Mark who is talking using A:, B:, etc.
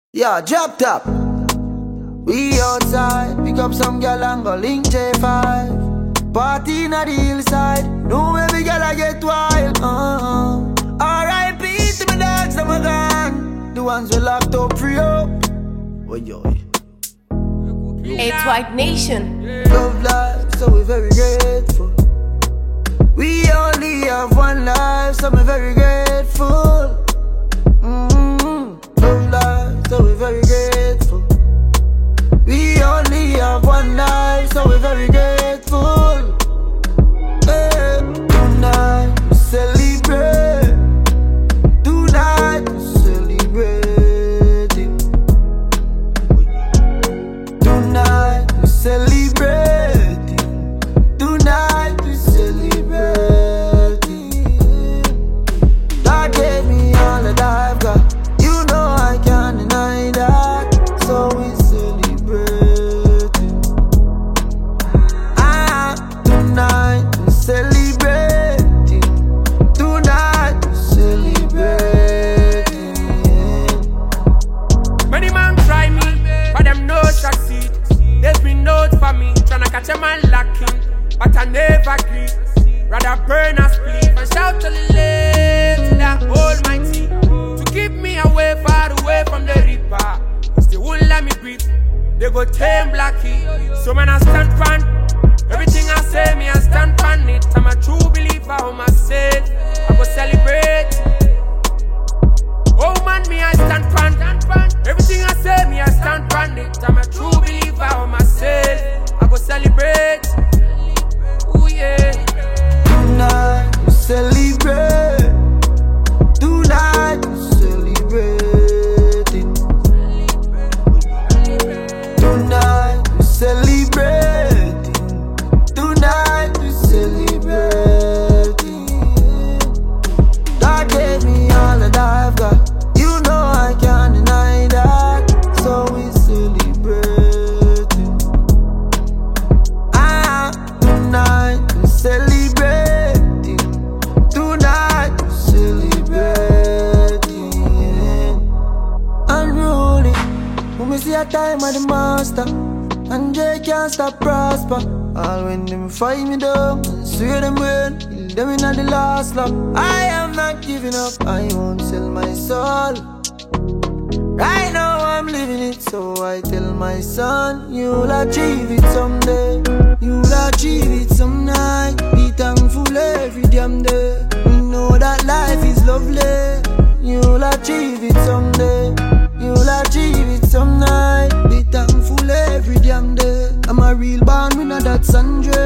A: Yeah, drop top. We outside, pick up some gal and go link J5. Party in the hillside, know every gal I get wild. R.I.P. to my dogs that were gone, the ones who locked up free up. Oh yo.
B: It's White Nation.
A: Love life, so we're very grateful. We only have one life, so we're very grateful. Love life, so we're very grateful. We only have one life, so we're very grateful. Tonight we celebrate. Tonight we celebrating. Tonight we celebrating. Tonight we celebrating. God gave me all that I've got. You know I can't deny that. So we celebrating. Tonight we celebrating. Tonight we celebrating.
C: Many man try me, but them no succeed. There's been notes for me, tryna catch a man lacking, but I never agree. Rather burn a split and shout to the left to the Almighty to keep me away, far away from the reaper. Cause they won't let me breathe. They go tame Blackie. So man I stand pan. Everything I say, me I stand pan it. I'm a true believer of myself. I go celebrate. Oh man, me I stand pan. Everything I say, me I stand pan it. I'm a true believer of myself. I go celebrate. Ooh yeah.
A: Tonight we celebrate. Tonight we celebrating. Tonight we celebrating. Tonight we celebrating. God gave me all that I've got. You know I can't deny that. So we celebrating. Tonight we celebrating. Tonight we celebrating. Unruly. When we see a time of the master, and J can't stop prosper. All when them fight me down, and swear them win, kill them in the last lap. I am not giving up, I won't sell my soul. Right now I'm living it, so I tell my son, you'll achieve it someday. You'll achieve it some night. Be thankful every damn day. We know that life is lovely. You'll achieve it someday. You'll achieve it some night. Be thankful every damn day. I'm a real born winner, that's Andre.